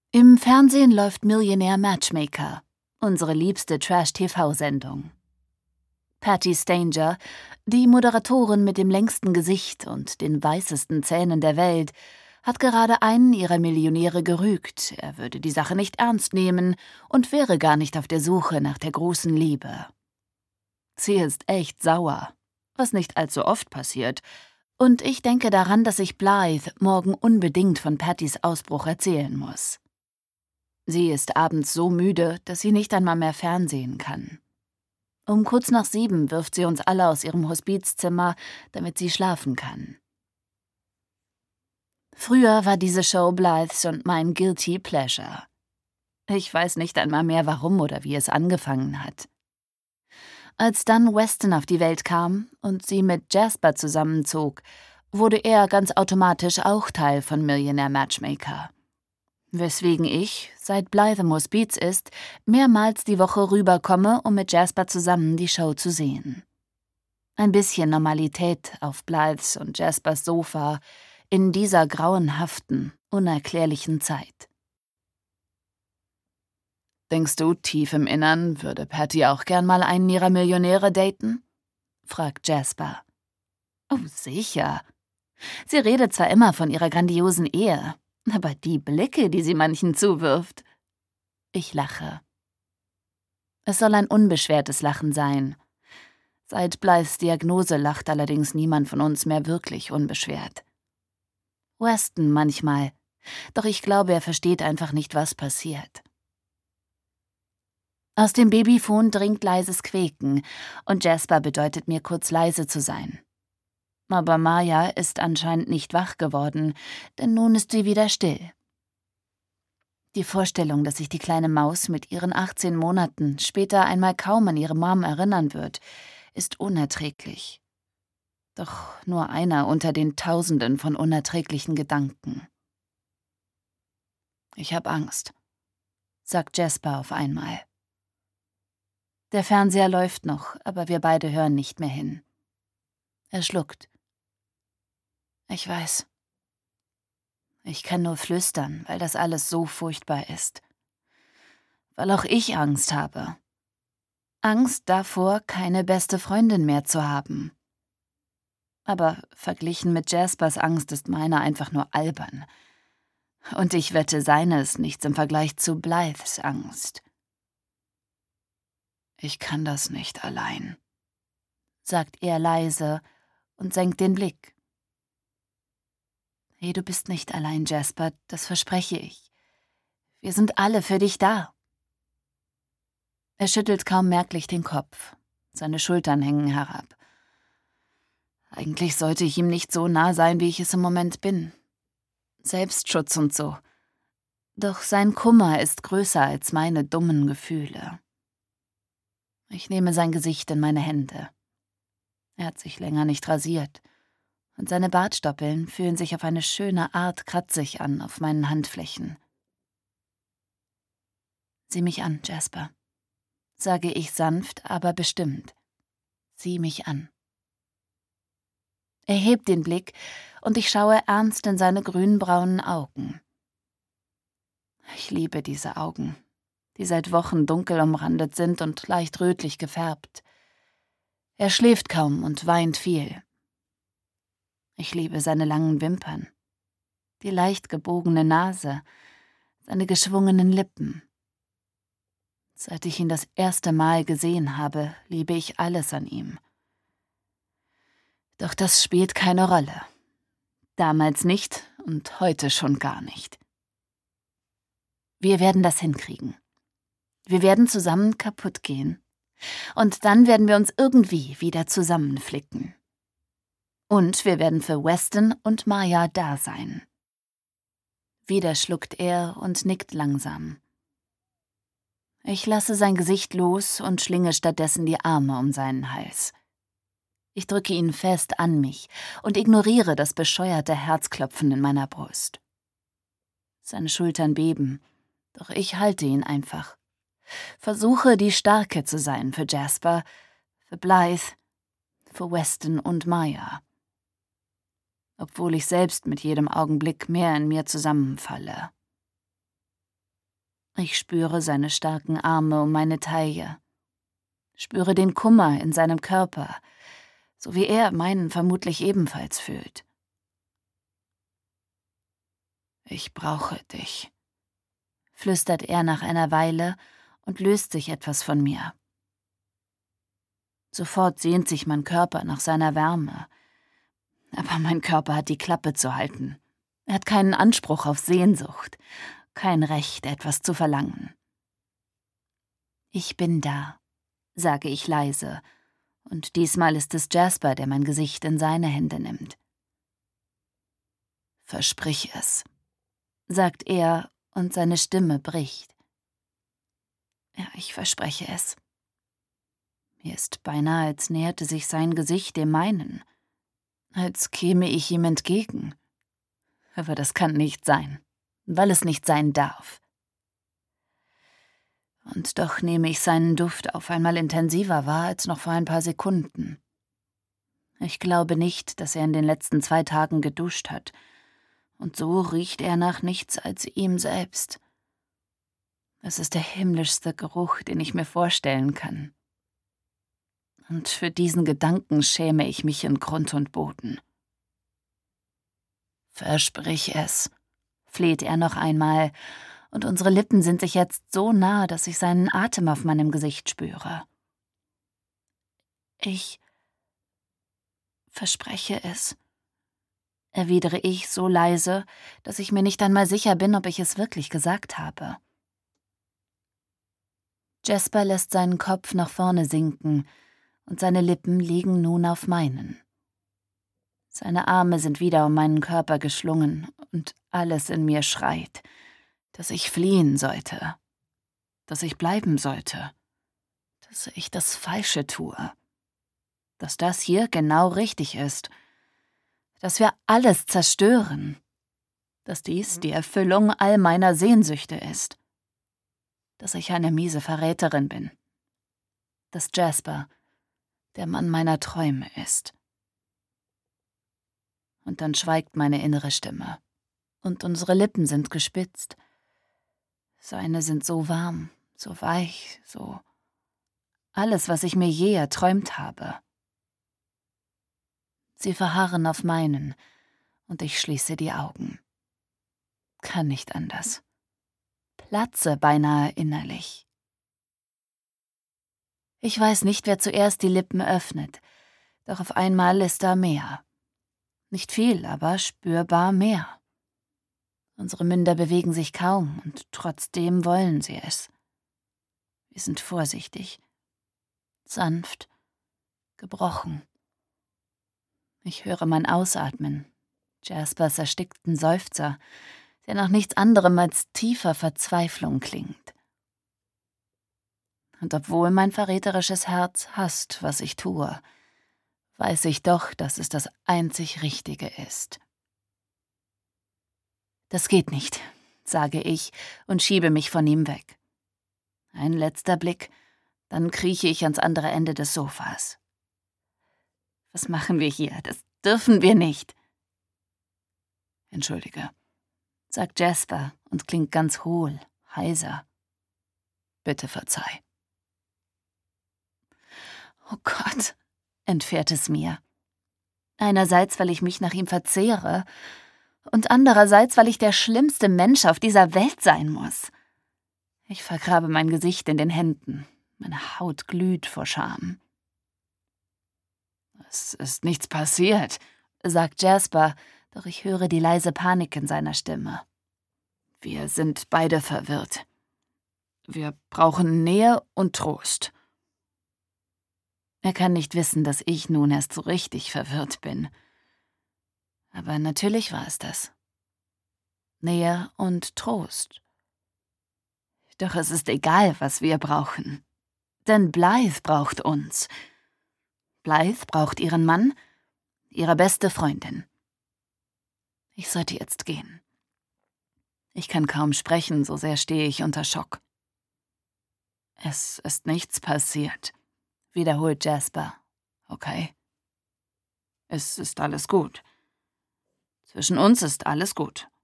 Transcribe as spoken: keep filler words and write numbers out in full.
Im Fernsehen läuft Millionaire Matchmaker, unsere liebste Trash-T V-Sendung. Patti Stanger, die Moderatorin mit dem längsten Gesicht und den weißesten Zähnen der Welt, hat gerade einen ihrer Millionäre gerügt, er würde die Sache nicht ernst nehmen und wäre gar nicht auf der Suche nach der großen Liebe. Sie ist echt sauer, was nicht allzu oft passiert, und ich denke daran, dass ich Blythe morgen unbedingt von Pattis Ausbruch erzählen muss. Sie ist abends so müde, dass sie nicht einmal mehr fernsehen kann. Um kurz nach sieben wirft sie uns alle aus ihrem Hospizzimmer, damit sie schlafen kann. Früher war diese Show Blythes und mein Guilty Pleasure. Ich weiß nicht einmal mehr, warum oder wie es angefangen hat. Als dann Weston auf die Welt kam und sie mit Jasper zusammenzog, wurde er ganz automatisch auch Teil von Millionaire Matchmaker. Weswegen ich, seit Blythe im Hospiz ist, mehrmals die Woche rüberkomme, um mit Jasper zusammen die Show zu sehen. Ein bisschen Normalität auf Blythes und Jaspers Sofa in dieser grauenhaften, unerklärlichen Zeit. »Denkst du, tief im Innern würde Patti auch gern mal einen ihrer Millionäre daten?« fragt Jasper. »Oh, sicher. Sie redet zwar immer von ihrer grandiosen Ehe, aber die Blicke, die sie manchen zuwirft.« Ich lache. Es soll ein unbeschwertes Lachen sein. Seit Blythes Diagnose lacht allerdings niemand von uns mehr wirklich unbeschwert. Weston manchmal, doch ich glaube, er versteht einfach nicht, was passiert. Aus dem Babyphon dringt leises Quäken und Jasper bedeutet mir, kurz leise zu sein. Aber Maya ist anscheinend nicht wach geworden, denn nun ist sie wieder still. Die Vorstellung, dass sich die kleine Maus mit ihren achtzehn Monaten später einmal kaum an ihre Mom erinnern wird, ist unerträglich. Doch nur einer unter den Tausenden von unerträglichen Gedanken. »Ich hab Angst«, sagt Jasper auf einmal. Der Fernseher läuft noch, aber wir beide hören nicht mehr hin. Er schluckt. Ich weiß. Ich kann nur flüstern, weil das alles so furchtbar ist. Weil auch ich Angst habe. Angst davor, keine beste Freundin mehr zu haben. Aber verglichen mit Jaspers Angst ist meine einfach nur albern. Und ich wette, seine ist nichts im Vergleich zu Blythes Angst. »Ich kann das nicht allein«, sagt er leise und senkt den Blick. »Hey, du bist nicht allein, Jasper, das verspreche ich. Wir sind alle für dich da.« Er schüttelt kaum merklich den Kopf. Seine Schultern hängen herab. Eigentlich sollte ich ihm nicht so nah sein, wie ich es im Moment bin. Selbstschutz und so. Doch sein Kummer ist größer als meine dummen Gefühle. Ich nehme sein Gesicht in meine Hände. Er hat sich länger nicht rasiert, und seine Bartstoppeln fühlen sich auf eine schöne Art kratzig an auf meinen Handflächen. »Sieh mich an, Jasper«, sage ich sanft, aber bestimmt. »Sieh mich an.« Er hebt den Blick, und ich schaue ernst in seine grünbraunen Augen. Ich liebe diese Augen, die seit Wochen dunkel umrandet sind und leicht rötlich gefärbt. Er schläft kaum und weint viel. Ich liebe seine langen Wimpern, die leicht gebogene Nase, seine geschwungenen Lippen. Seit ich ihn das erste Mal gesehen habe, liebe ich alles an ihm. Doch das spielt keine Rolle. Damals nicht und heute schon gar nicht. Wir werden das hinkriegen. Wir werden zusammen kaputt gehen. Und dann werden wir uns irgendwie wieder zusammenflicken. Und wir werden für Weston und Maya da sein. Wieder schluckt er und nickt langsam. Ich lasse sein Gesicht los und schlinge stattdessen die Arme um seinen Hals. Ich drücke ihn fest an mich und ignoriere das bescheuerte Herzklopfen in meiner Brust. Seine Schultern beben, doch ich halte ihn einfach. Versuche, die Starke zu sein für Jasper, für Blythe, für Weston und Maya. Obwohl ich selbst mit jedem Augenblick mehr in mir zusammenfalle. Ich spüre seine starken Arme um meine Taille, spüre den Kummer in seinem Körper, so wie er meinen vermutlich ebenfalls fühlt. »Ich brauche dich«, flüstert er nach einer Weile und löst sich etwas von mir. Sofort sehnt sich mein Körper nach seiner Wärme. Aber mein Körper hat die Klappe zu halten. Er hat keinen Anspruch auf Sehnsucht, kein Recht, etwas zu verlangen. »Ich bin da«, sage ich leise, und diesmal ist es Jasper, der mein Gesicht in seine Hände nimmt. »Versprich es«, sagt er, und seine Stimme bricht. Ja, ich verspreche es. Mir ist beinahe, als näherte sich sein Gesicht dem meinen, als käme ich ihm entgegen. Aber das kann nicht sein, weil es nicht sein darf. Und doch nehme ich seinen Duft auf einmal intensiver wahr als noch vor ein paar Sekunden. Ich glaube nicht, dass er in den letzten zwei Tagen geduscht hat, und so riecht er nach nichts als ihm selbst. Es ist der himmlischste Geruch, den ich mir vorstellen kann. Und für diesen Gedanken schäme ich mich in Grund und Boden. »Versprich es«, fleht er noch einmal, und unsere Lippen sind sich jetzt so nah, dass ich seinen Atem auf meinem Gesicht spüre. »Ich verspreche es«, erwidere ich so leise, dass ich mir nicht einmal sicher bin, ob ich es wirklich gesagt habe. Jasper lässt seinen Kopf nach vorne sinken, und seine Lippen liegen nun auf meinen. Seine Arme sind wieder um meinen Körper geschlungen, und alles in mir schreit, dass ich fliehen sollte, dass ich bleiben sollte, dass ich das Falsche tue, dass das hier genau richtig ist, dass wir alles zerstören, dass dies die Erfüllung all meiner Sehnsüchte ist, dass ich eine miese Verräterin bin, dass Jasper der Mann meiner Träume ist. Und dann schweigt meine innere Stimme, und unsere Lippen sind gespitzt. Seine sind so warm, so weich, so alles, was ich mir je erträumt habe. Sie verharren auf meinen, und ich schließe die Augen. Kann nicht anders. Platze beinahe innerlich. Ich weiß nicht, wer zuerst die Lippen öffnet, doch auf einmal ist da mehr. Nicht viel, aber spürbar mehr. Unsere Münder bewegen sich kaum, und trotzdem wollen sie es. Wir sind vorsichtig, sanft, gebrochen. Ich höre mein Ausatmen, Jaspers erstickten Seufzer, der nach nichts anderem als tiefer Verzweiflung klingt. Und obwohl mein verräterisches Herz hasst, was ich tue, weiß ich doch, dass es das einzig Richtige ist. »Das geht nicht«, sage ich und schiebe mich von ihm weg. Ein letzter Blick, dann krieche ich ans andere Ende des Sofas. »Was machen wir hier? Das dürfen wir nicht.« »Entschuldige«, sagt Jasper und klingt ganz hohl, heiser. »Bitte verzeih.« »Oh Gott«, entfährt es mir. Einerseits, weil ich mich nach ihm verzehre, und andererseits, weil ich der schlimmste Mensch auf dieser Welt sein muss. Ich vergrabe mein Gesicht in den Händen. Meine Haut glüht vor Scham. »Es ist nichts passiert«, sagt Jasper, doch ich höre die leise Panik in seiner Stimme. »Wir sind beide verwirrt. Wir brauchen Nähe und Trost.« Er kann nicht wissen, dass ich nun erst so richtig verwirrt bin. Aber natürlich war es das. Nähe und Trost. Doch es ist egal, was wir brauchen. Denn Blythe braucht uns. Blythe braucht ihren Mann, ihre beste Freundin. Ich sollte jetzt gehen. Ich kann kaum sprechen, so sehr stehe ich unter Schock. »Es ist nichts passiert«, wiederholt Jasper. »Okay. Es ist alles gut. Zwischen uns ist alles gut.«